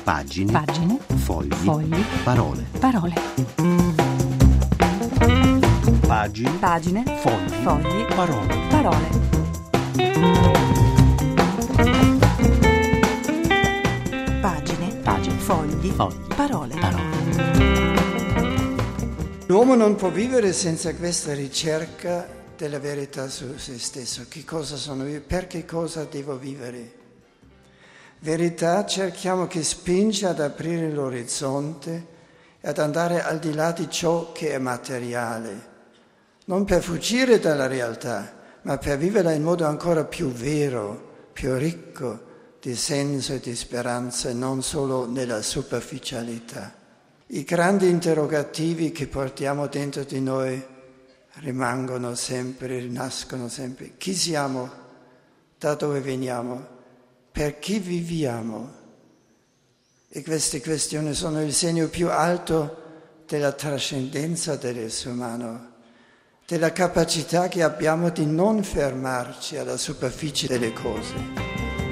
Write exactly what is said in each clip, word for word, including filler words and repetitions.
Pagine. Pagine. Fogli. Fogli. Parole. Parole. Pagine. Pagine. Fogli. Fogli. Parole. Parole. Pagine. Pagine. Fogli. Fogli. Parole. Parole. L'uomo non può vivere senza questa ricerca della verità su se stesso. Che cosa sono io? Per che cosa devo vivere? Verità cerchiamo che spinge ad aprire l'orizzonte e ad andare al di là di ciò che è materiale. Non per fuggire dalla realtà, ma per viverla in modo ancora più vero, più ricco di senso e di speranza, e non solo nella superficialità. I grandi interrogativi che portiamo dentro di noi rimangono sempre, rinascono sempre. Chi siamo? Da dove veniamo? Per chi viviamo? E queste questioni sono il segno più alto della trascendenza dell'essere umano, della capacità che abbiamo di non fermarci alla superficie delle cose.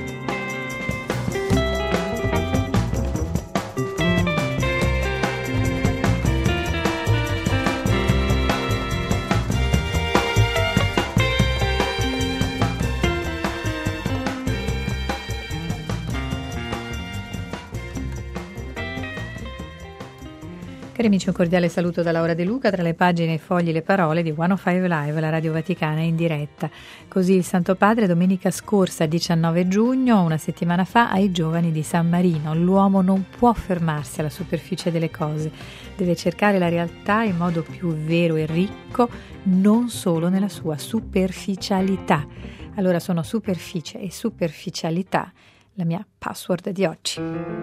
Cari amici, un cordiale saluto da Laura De Luca, tra le pagine, i fogli, le parole di centocinque Live, la Radio Vaticana in diretta. Così il Santo Padre domenica scorsa, diciannove giugno, una settimana fa, ai giovani di San Marino. L'uomo non può fermarsi alla superficie delle cose, deve cercare la realtà in modo più vero e ricco, non solo nella sua superficialità. Allora sono superficie e superficialità la mia password di oggi.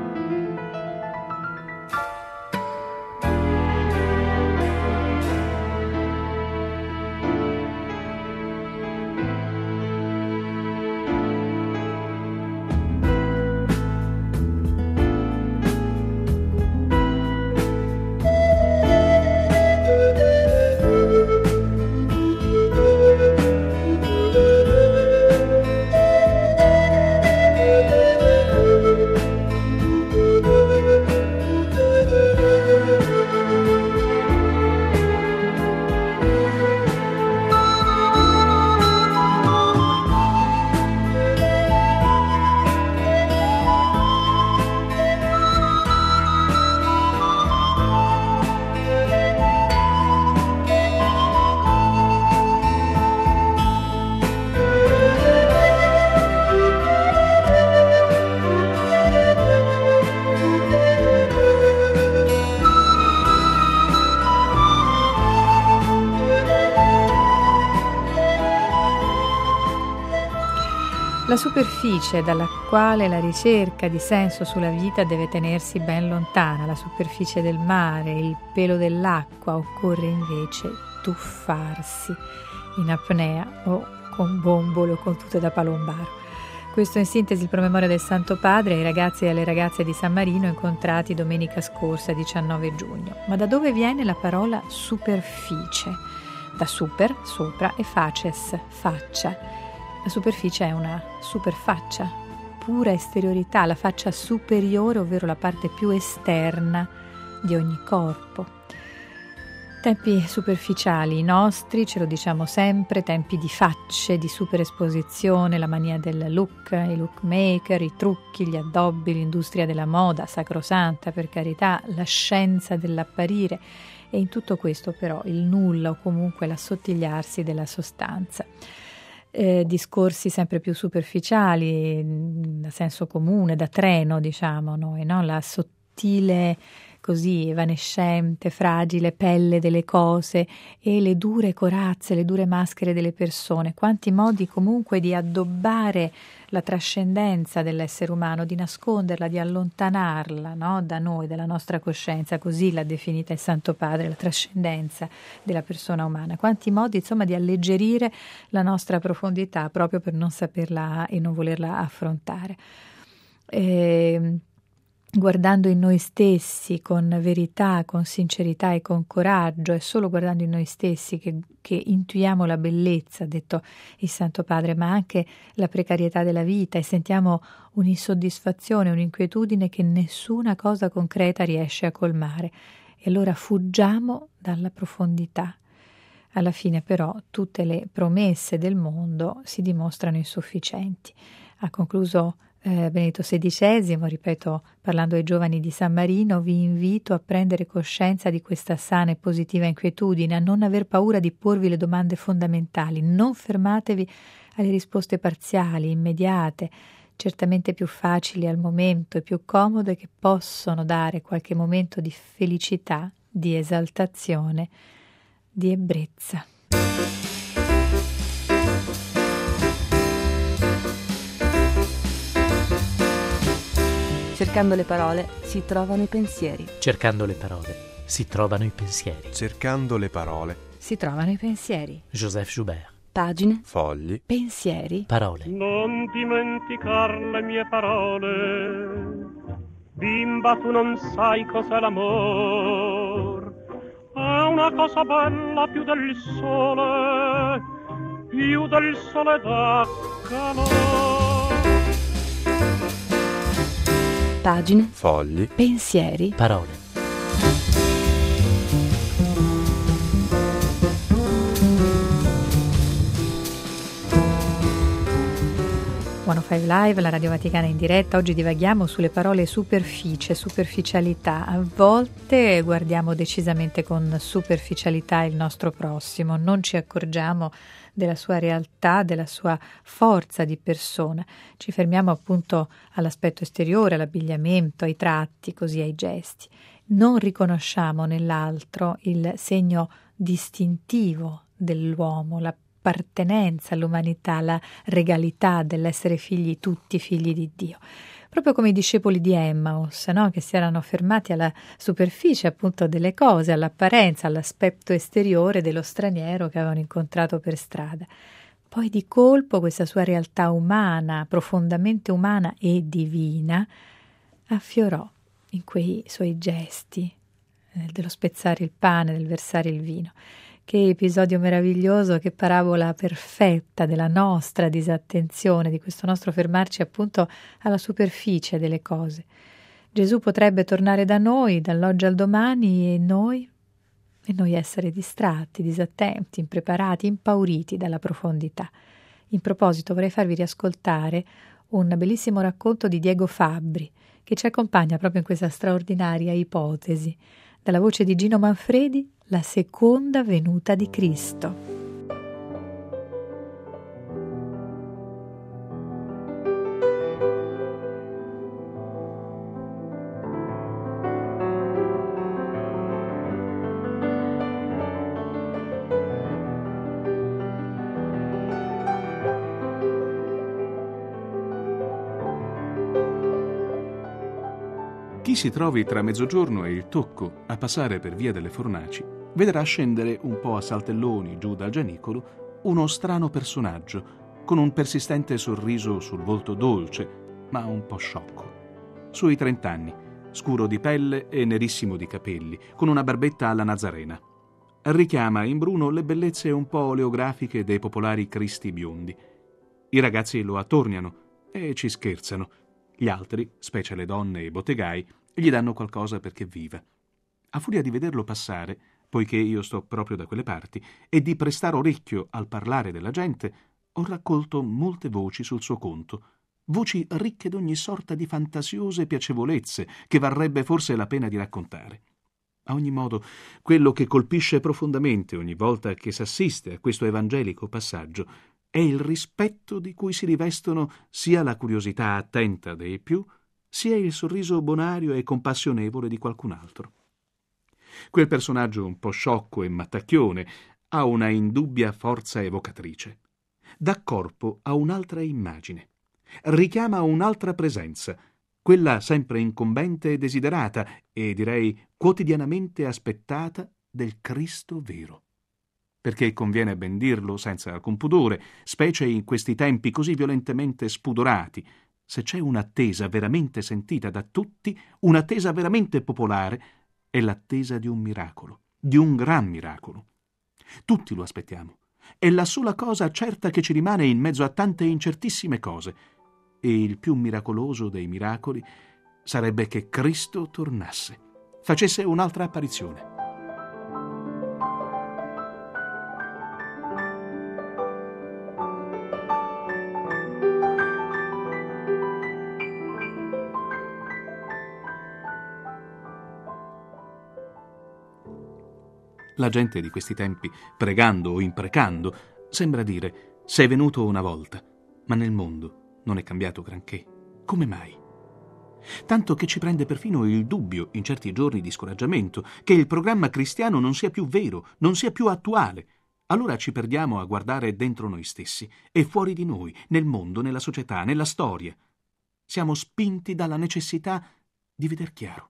La superficie dalla quale la ricerca di senso sulla vita deve tenersi ben lontana, la superficie del mare, il pelo dell'acqua, occorre invece tuffarsi in apnea o con bombole o con tute da palombaro. Questo in sintesi il promemoria del Santo Padre ai ragazzi e alle ragazze di San Marino incontrati domenica scorsa, diciannove giugno. Ma da dove viene la parola superficie? Da super, sopra, e facies, faccia. La superficie è una superfaccia, pura esteriorità, la faccia superiore, ovvero la parte più esterna di ogni corpo. Tempi superficiali i nostri, ce lo diciamo sempre, tempi di facce, di superesposizione, la mania del look, i look maker, i trucchi, gli addobbi, l'industria della moda, sacrosanta per carità, la scienza dell'apparire, e in tutto questo però il nulla o comunque l'assottigliarsi della sostanza. Eh, discorsi sempre più superficiali, da senso comune, da treno, diciamo noi, no? La sottile, così evanescente, fragile pelle delle cose e le dure corazze, le dure maschere delle persone. Quanti modi comunque di addobbare la trascendenza dell'essere umano, di nasconderla, di allontanarla, no? Da noi, dalla nostra coscienza, così l'ha definita il Santo Padre, la trascendenza della persona umana. Quanti modi, insomma, di alleggerire la nostra profondità proprio per non saperla e non volerla affrontare. E guardando in noi stessi con verità, con sincerità e con coraggio, è solo guardando in noi stessi che, che intuiamo la bellezza, ha detto il Santo Padre, ma anche la precarietà della vita, e sentiamo un'insoddisfazione, un'inquietudine che nessuna cosa concreta riesce a colmare. E allora fuggiamo dalla profondità. Alla fine però tutte le promesse del mondo si dimostrano insufficienti. Ha concluso Eh, Benedetto sedicesimo, ripeto, parlando ai giovani di San Marino, vi invito a prendere coscienza di questa sana e positiva inquietudine, a non aver paura di porvi le domande fondamentali, non fermatevi alle risposte parziali, immediate, certamente più facili al momento e più comode, che possono dare qualche momento di felicità, di esaltazione, di ebbrezza. Cercando le parole si trovano i pensieri. Cercando le parole si trovano i pensieri. Cercando le parole Si trovano i pensieri. Joseph Joubert. Pagine, fogli, Pensieri. Parole. Non dimenticar le mie parole, bimba, tu non sai cos'è l'amor. È una cosa bella più del sole, più del sole da calore. pagine, fogli, Pensieri. Parole. centocinque Live, la Radio Vaticana in diretta. Oggi divaghiamo sulle parole superficie, superficialità. A volte guardiamo decisamente con superficialità il nostro prossimo, non ci accorgiamo della sua realtà, della sua forza di persona. Ci fermiamo appunto all'aspetto esteriore, all'abbigliamento, ai tratti, così ai gesti. Non riconosciamo nell'altro il segno distintivo dell'uomo, la appartenenza all'umanità, la regalità dell'essere figli, tutti figli di Dio. Proprio come i discepoli di Emmaus, no? Che si erano fermati alla superficie appunto delle cose, all'apparenza, all'aspetto esteriore dello straniero che avevano incontrato per strada. Poi di colpo questa sua realtà umana, profondamente umana e divina, affiorò in quei suoi gesti, eh, dello spezzare il pane, del versare il vino. Che episodio meraviglioso, che parabola perfetta della nostra disattenzione, di questo nostro fermarci appunto alla superficie delle cose. Gesù potrebbe tornare da noi dall'oggi al domani e noi, e noi essere distratti, disattenti, impreparati, impauriti dalla profondità. In proposito vorrei farvi riascoltare un bellissimo racconto di Diego Fabbri che ci accompagna proprio in questa straordinaria ipotesi. Dalla voce di Gino Manfredi, la seconda venuta di Cristo. Chi si trovi tra mezzogiorno e il tocco a passare per via delle Fornaci vedrà scendere un po' a saltelloni giù dal Gianicolo uno strano personaggio con un persistente sorriso sul volto dolce, ma un po' sciocco. Sui trent'anni, scuro di pelle e nerissimo di capelli, con una barbetta alla Nazarena. Richiama in bruno le bellezze un po' oleografiche dei popolari Cristi biondi. I ragazzi lo attorniano e ci scherzano. Gli altri, specie le donne e i bottegai, gli danno qualcosa perché viva. A furia di vederlo passare, poiché io sto proprio da quelle parti, e di prestare orecchio al parlare della gente, ho raccolto molte voci sul suo conto, voci ricche d'ogni sorta di fantasiose piacevolezze che varrebbe forse la pena di raccontare. A ogni modo, quello che colpisce profondamente ogni volta che s'assiste a questo evangelico passaggio è il rispetto di cui si rivestono sia la curiosità attenta dei più, sia il sorriso bonario e compassionevole di qualcun altro. Quel personaggio un po' sciocco e mattacchione ha una indubbia forza evocatrice. Dà corpo a un'altra immagine, richiama un'altra presenza, quella sempre incombente e desiderata, e direi quotidianamente aspettata, del Cristo vero. Perché conviene ben dirlo senza alcun pudore, specie in questi tempi così violentemente spudorati, se c'è un'attesa veramente sentita da tutti, un'attesa veramente popolare, è l'attesa di un miracolo, di un gran miracolo. Tutti lo aspettiamo. È la sola cosa certa che ci rimane in mezzo a tante incertissime cose. E il più miracoloso dei miracoli sarebbe che Cristo tornasse, facesse un'altra apparizione. La gente di questi tempi, pregando o imprecando, sembra dire: sei venuto una volta, ma nel mondo non è cambiato granché. Come mai? Tanto che ci prende perfino il dubbio, in certi giorni di scoraggiamento, che il programma cristiano non sia più vero, non sia più attuale. Allora ci perdiamo a guardare dentro noi stessi e fuori di noi, nel mondo, nella società, nella storia. Siamo spinti dalla necessità di veder chiaro.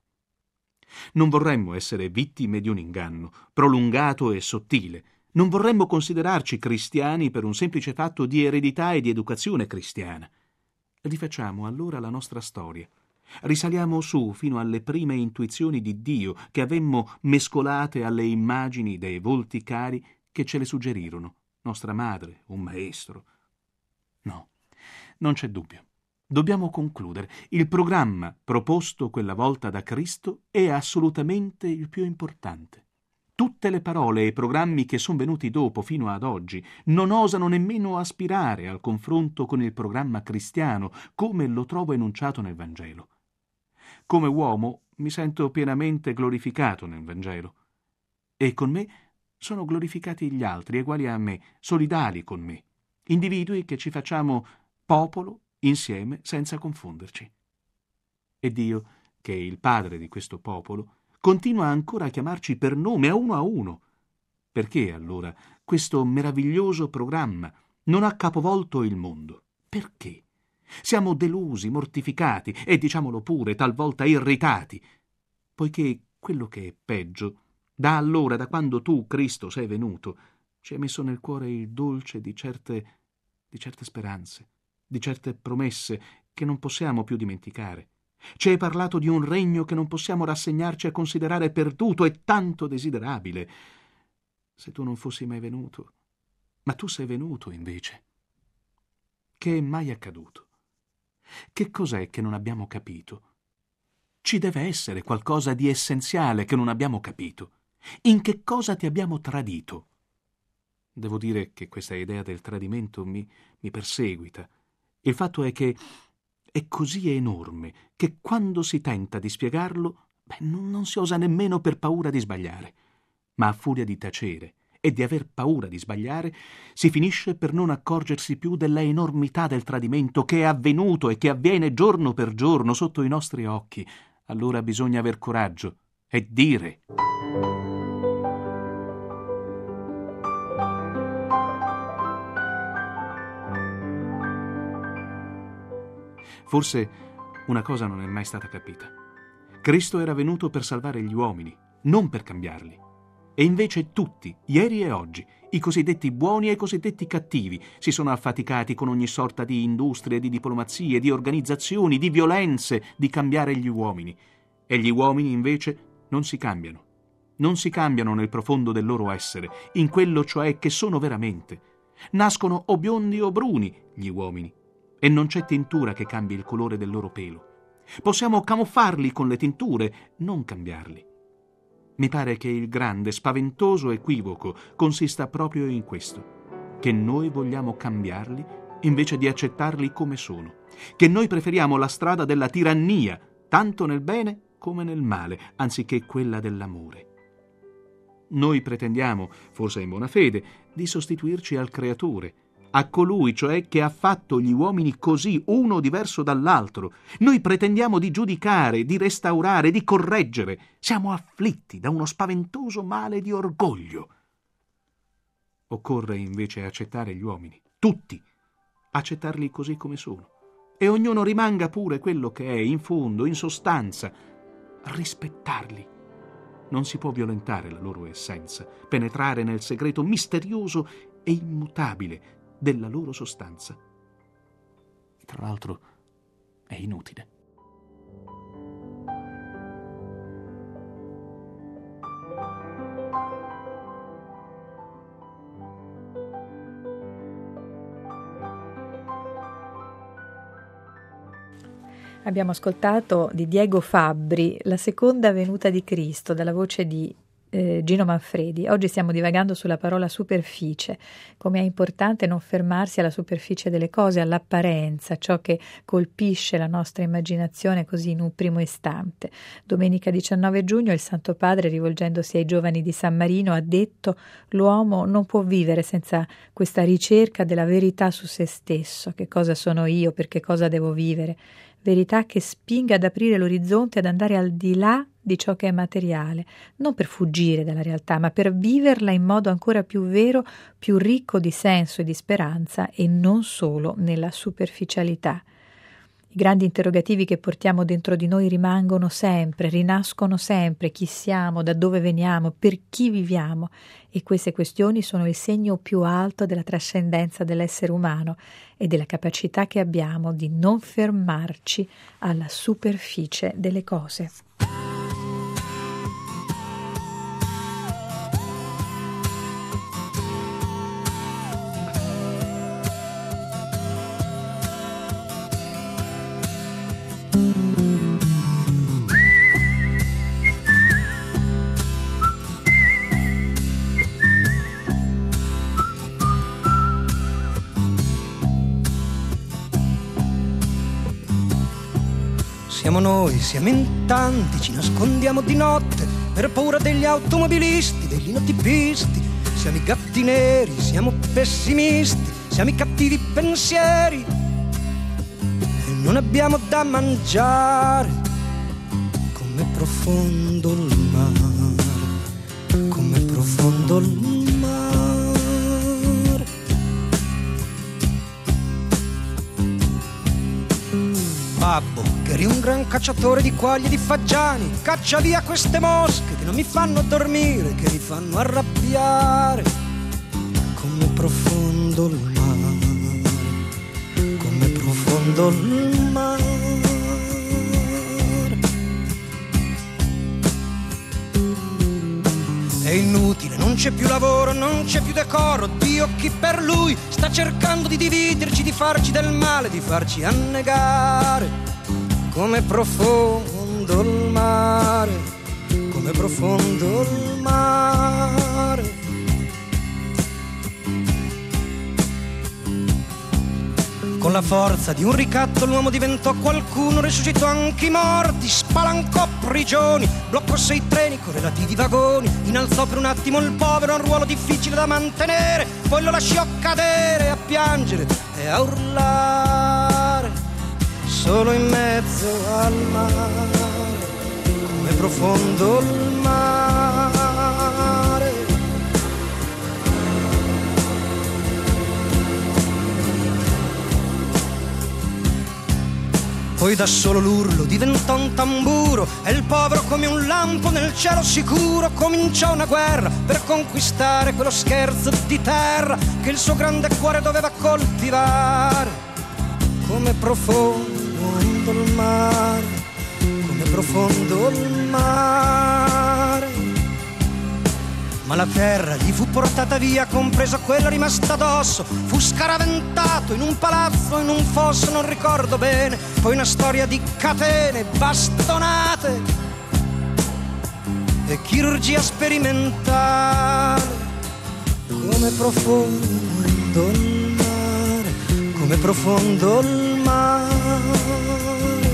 Non vorremmo essere vittime di un inganno, prolungato e sottile. Non vorremmo considerarci cristiani per un semplice fatto di eredità e di educazione cristiana. Rifacciamo allora la nostra storia. Risaliamo su fino alle prime intuizioni di Dio che avemmo mescolate alle immagini dei volti cari che ce le suggerirono, nostra madre, un maestro. No, non c'è dubbio. Dobbiamo concludere. Il programma proposto quella volta da Cristo è assolutamente il più importante. Tutte le parole e i programmi che sono venuti dopo fino ad oggi non osano nemmeno aspirare al confronto con il programma cristiano come lo trovo enunciato nel Vangelo. Come uomo mi sento pienamente glorificato nel Vangelo e con me sono glorificati gli altri, uguali a me, solidali con me, individui che ci facciamo popolo insieme senza confonderci. E Dio, che è il padre di questo popolo, continua ancora a chiamarci per nome a uno a uno. Perché allora questo meraviglioso programma non ha capovolto il mondo? Perché? Siamo delusi, mortificati e, diciamolo pure, talvolta irritati, poiché quello che è peggio, da allora, da quando tu, Cristo, sei venuto, ci hai messo nel cuore il dolce di certe, di certe speranze, di certe promesse che non possiamo più dimenticare. Ci hai parlato di un regno che non possiamo rassegnarci a considerare perduto e tanto desiderabile. Se tu non fossi mai venuto, ma tu sei venuto invece. Che è mai accaduto? Che cos'è che non abbiamo capito? Ci deve essere qualcosa di essenziale che non abbiamo capito. In che cosa ti abbiamo tradito? Devo dire che questa idea del tradimento mi, mi perseguita. Il fatto è che è così enorme che quando si tenta di spiegarlo, beh, non, non si osa nemmeno per paura di sbagliare. Ma a furia di tacere e di aver paura di sbagliare, si finisce per non accorgersi più della enormità del tradimento che è avvenuto e che avviene giorno per giorno sotto i nostri occhi. Allora bisogna aver coraggio e dire. Forse una cosa non è mai stata capita. Cristo era venuto per salvare gli uomini, non per cambiarli. E invece tutti, ieri e oggi, i cosiddetti buoni e i cosiddetti cattivi, si sono affaticati con ogni sorta di industrie, di diplomazie, di organizzazioni, di violenze, di cambiare gli uomini. E gli uomini invece non si cambiano. Non si cambiano nel profondo del loro essere, in quello cioè che sono veramente. Nascono o biondi o bruni gli uomini. E non c'è tintura che cambi il colore del loro pelo. Possiamo camuffarli con le tinture, non cambiarli. Mi pare che il grande, spaventoso equivoco consista proprio in questo, che noi vogliamo cambiarli invece di accettarli come sono, che noi preferiamo la strada della tirannia, tanto nel bene come nel male, anziché quella dell'amore. Noi pretendiamo, forse in buona fede, di sostituirci al Creatore, a colui cioè che ha fatto gli uomini così uno diverso dall'altro. Noi pretendiamo di giudicare, di restaurare, di correggere. Siamo afflitti da uno spaventoso male di orgoglio. Occorre invece accettare gli uomini, tutti, accettarli così come sono, e ognuno rimanga pure quello che è, in fondo, in sostanza, rispettarli. Non si può violentare la loro essenza, penetrare nel segreto misterioso e immutabile della loro sostanza. Tra l'altro, è inutile. Abbiamo ascoltato di Diego Fabbri La seconda venuta di Cristo, dalla voce di eh, Gino Manfredi. Oggi stiamo divagando sulla parola superficie, come è importante non fermarsi alla superficie delle cose, all'apparenza, ciò che colpisce la nostra immaginazione così in un primo istante. Domenica diciannove giugno il Santo Padre, rivolgendosi ai giovani di San Marino, ha detto: l'uomo non può vivere senza questa ricerca della verità su se stesso. Che cosa sono io? Per che cosa devo vivere? Verità che spinga ad aprire l'orizzonte, ad andare al di là di ciò che è materiale, non per fuggire dalla realtà, ma per viverla in modo ancora più vero, più ricco di senso e di speranza, e non solo nella superficialità. I grandi interrogativi che portiamo dentro di noi rimangono sempre, rinascono sempre: chi siamo, da dove veniamo, per chi viviamo, e queste questioni sono il segno più alto della trascendenza dell'essere umano e della capacità che abbiamo di non fermarci alla superficie delle cose. Siamo noi, siamo in tanti, ci nascondiamo di notte per paura degli automobilisti, degli inotipisti. Siamo i gatti neri, siamo pessimisti, siamo i cattivi pensieri e non abbiamo da mangiare. Com'è profondo il mare, com'è profondo il mare. Babbo, che eri un gran cacciatore di quaglie e di fagiani, caccia via queste mosche che non mi fanno dormire, che mi fanno arrabbiare. Com'è profondo il mare, com'è profondo il mare. È inutile, non c'è più lavoro, non c'è più decoro. Dio, chi per lui sta cercando di dividerci, di farci del male, di farci annegare. Com'è profondo il mare, com'è profondo il mare. Con la forza di un ricatto l'uomo diventò qualcuno, risuscitò anche i morti, spalancò prigioni, bloccò sei treni con relativi vagoni, innalzò per un attimo il povero a un ruolo difficile da mantenere, poi lo lasciò cadere a piangere e a urlare, solo in mezzo al mare. Com'è profondo il mare. Poi da solo l'urlo diventò un tamburo e il povero come un lampo nel cielo sicuro cominciò una guerra per conquistare quello scherzo di terra che il suo grande cuore doveva coltivare. Com'è profondo il mare, com'è profondo il mare. Ma la terra gli fu portata via, compresa quella rimasta addosso. Fu scaraventato in un palazzo, in un fosso, non ricordo bene. Poi una storia di catene, bastonate e chirurgia sperimentale. Com'è profondo il mare, com'è profondo il mare.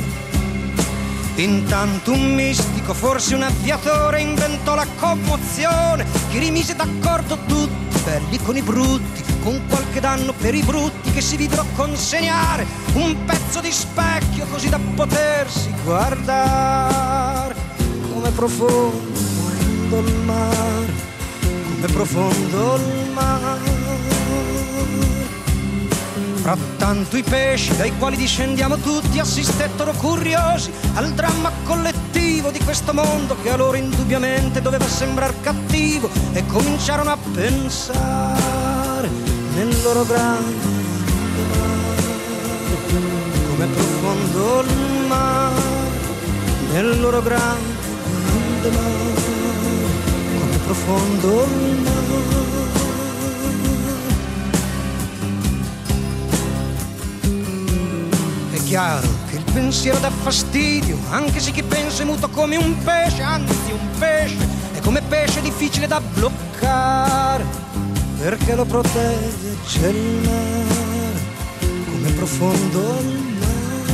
Intanto un mistico, forse un aviatore, inventò la commozione che rimise d'accordo tutti, belli con i brutti, con qualche danno per i brutti che si videro consegnare un pezzo di specchio così da potersi guardare. Com'è profondo il mare, com'è profondo il mare. Frattanto i pesci dai quali discendiamo tutti assistettero curiosi al dramma collettivo di questo mondo che a loro indubbiamente doveva sembrar cattivo e cominciarono a pensare nel loro grande mare. Com'è profondo nel loro grande mare, come profondo il mare. È chiaro che il pensiero dà fastidio, anche se chi pensa è muto come un pesce, anzi un pesce è come pesce difficile da bloccare, perché lo protegge il mare, come profondo il mare.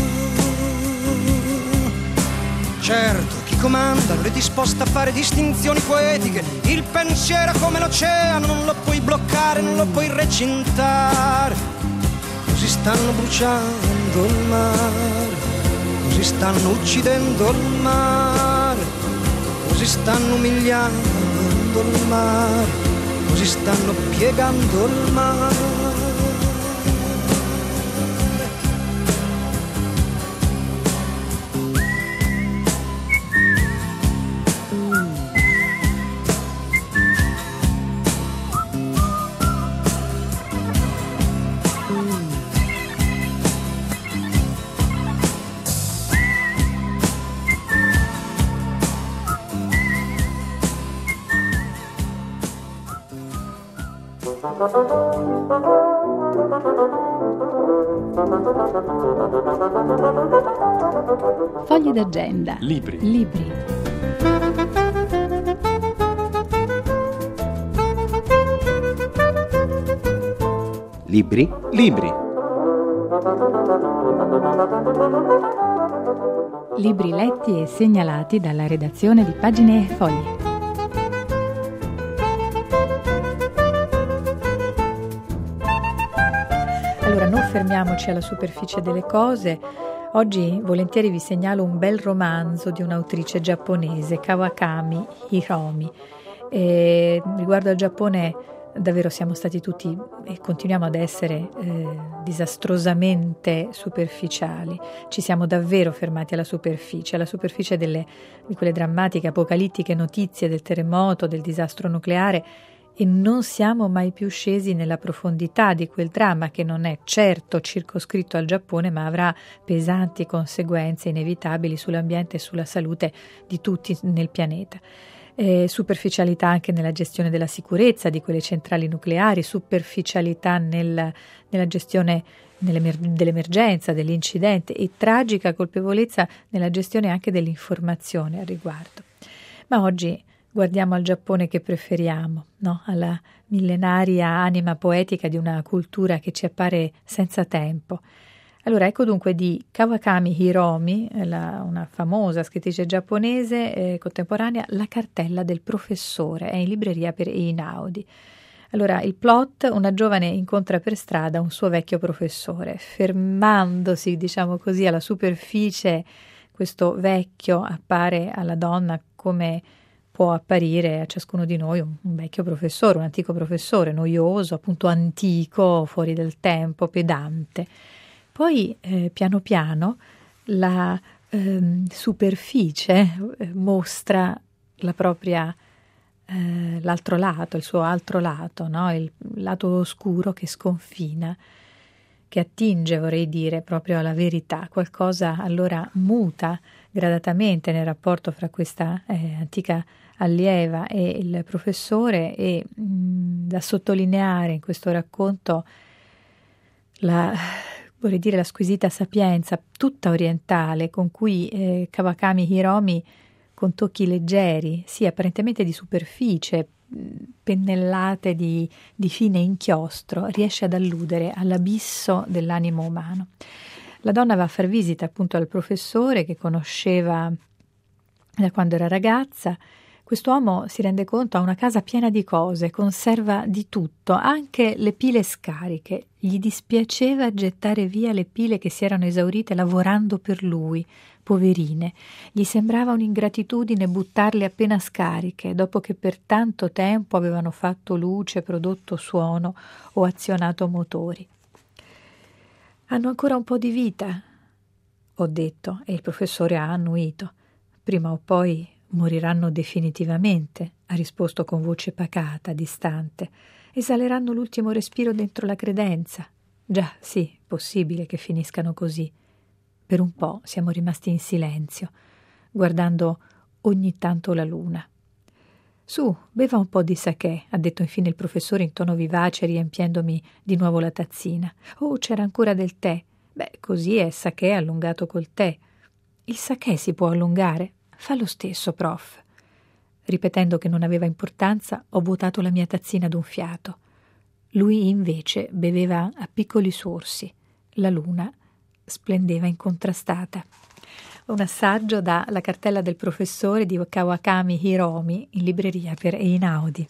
Certo, chi comanda non è disposto a fare distinzioni poetiche, il pensiero è come l'oceano, non lo puoi bloccare, non lo puoi recintare. Così stanno bruciando il mare, così stanno uccidendo il mare, così stanno umiliando il mare, così stanno piegando il mare. Fogli d'agenda. Libri. Libri. Libri. Libri. Libri letti e segnalati dalla redazione di Pagine e Fogli. Allora, non fermiamoci alla superficie delle cose. Oggi volentieri vi segnalo un bel romanzo di un'autrice giapponese, Kawakami Hiromi. E riguardo al Giappone davvero siamo stati tutti e continuiamo ad essere eh, disastrosamente superficiali. Ci siamo davvero fermati alla superficie, alla superficie delle, di quelle drammatiche, apocalittiche notizie del terremoto, del disastro nucleare, e non siamo mai più scesi nella profondità di quel dramma che non è certo circoscritto al Giappone, ma avrà pesanti conseguenze inevitabili sull'ambiente e sulla salute di tutti nel pianeta. Eh, superficialità anche nella gestione della sicurezza di quelle centrali nucleari, superficialità nel, nella gestione dell'emergenza, dell'incidente, e tragica colpevolezza nella gestione anche dell'informazione al riguardo. Ma oggi guardiamo al Giappone che preferiamo, no? Alla millenaria anima poetica di una cultura che ci appare senza tempo. Allora, ecco dunque di Kawakami Hiromi, la, una famosa scrittrice giapponese eh, contemporanea, La cartella del professore, è in libreria per Einaudi. Allora, il plot: una giovane incontra per strada un suo vecchio professore. Fermandosi, diciamo così, alla superficie, questo vecchio appare alla donna come può apparire a ciascuno di noi un, un vecchio professore, un antico professore, noioso, appunto antico, fuori del tempo, pedante. Poi eh, piano piano la eh, superficie eh, mostra la propria, eh, l'altro lato, il suo altro lato, no? Il lato oscuro che sconfina, che attinge, vorrei dire, proprio alla verità. Qualcosa allora muta gradatamente nel rapporto fra questa eh, antica allieva e il professore, e mh, da sottolineare in questo racconto la... vorrei dire la squisita sapienza tutta orientale con cui eh, Kawakami Hiromi, con tocchi leggeri, sì apparentemente di superficie, pennellate di, di fine inchiostro, riesce ad alludere all'abisso dell'animo umano. La donna va a far visita appunto al professore che conosceva da quando era ragazza. Quest'uomo, si rende conto, ha una casa piena di cose, conserva di tutto, anche le pile scariche. Gli dispiaceva gettare via le pile che si erano esaurite lavorando per lui, poverine. Gli sembrava un'ingratitudine buttarle appena scariche, dopo che per tanto tempo avevano fatto luce, prodotto suono o azionato motori. «Hanno ancora un po' di vita», ho detto, e il professore ha annuito. «Prima o poi moriranno definitivamente», ha risposto con voce pacata, distante. «Esaleranno l'ultimo respiro dentro la credenza. Già, sì, possibile che finiscano così». Per un po' siamo rimasti in silenzio. guardando ogni tanto la luna. «Su, beva un po' di sakè», ha detto infine il professore in tono vivace, riempiendomi di nuovo la tazzina. «Oh, c'era ancora del tè. Beh, così è sakè allungato col tè». «Il sakè si può allungare?» «Fa lo stesso, prof». Ripetendo che non aveva importanza, ho vuotato la mia tazzina d'un fiato. Lui invece beveva a piccoli sorsi. La luna splendeva incontrastata. Un assaggio da La cartella del professore di Kawakami Hiromi, in libreria per Einaudi.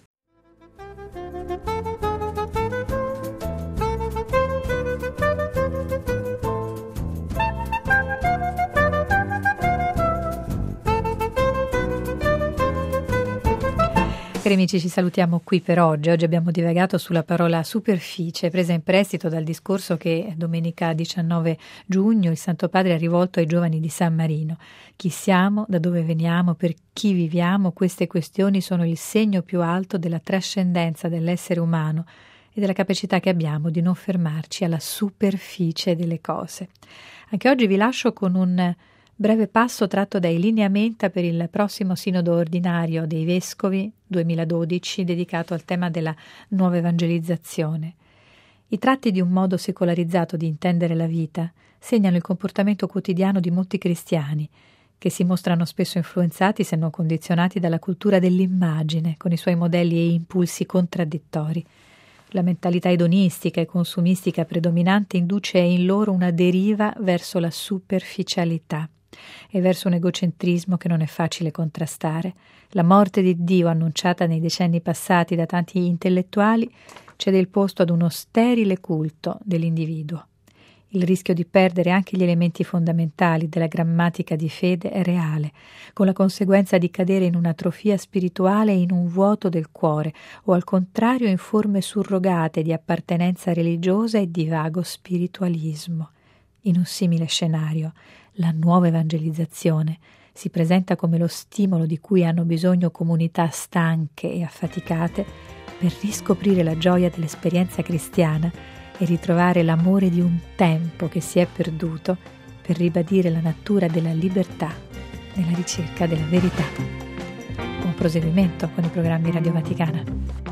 Cari amici, ci salutiamo qui per oggi. Oggi abbiamo divagato sulla parola superficie, presa in prestito dal discorso che domenica diciannove giugno il Santo Padre ha rivolto ai giovani di San Marino. Chi siamo, da dove veniamo, per chi viviamo, queste questioni sono il segno più alto della trascendenza dell'essere umano e della capacità che abbiamo di non fermarci alla superficie delle cose. Anche oggi vi lascio con un breve passo tratto dai lineamenta per il prossimo sinodo ordinario dei vescovi duemiladodici dedicato al tema della nuova evangelizzazione. I tratti di un modo secolarizzato di intendere la vita segnano il comportamento quotidiano di molti cristiani che si mostrano spesso influenzati se non condizionati dalla cultura dell'immagine con i suoi modelli e impulsi contraddittori. La mentalità edonistica e consumistica predominante induce in loro una deriva verso la superficialità e verso un egocentrismo che non è facile contrastare. La morte di Dio, annunciata nei decenni passati da tanti intellettuali, cede il posto ad uno sterile culto dell'individuo. Il rischio di perdere anche gli elementi fondamentali della grammatica di fede è reale, con la conseguenza di cadere in un'atrofia spirituale e in un vuoto del cuore, o al contrario in forme surrogate di appartenenza religiosa e di vago spiritualismo. In un simile scenario, la nuova evangelizzazione si presenta come lo stimolo di cui hanno bisogno comunità stanche e affaticate per riscoprire la gioia dell'esperienza cristiana e ritrovare l'amore di un tempo che si è perduto per ribadire la natura della libertà nella ricerca della verità. Buon proseguimento con i programmi Radio Vaticana.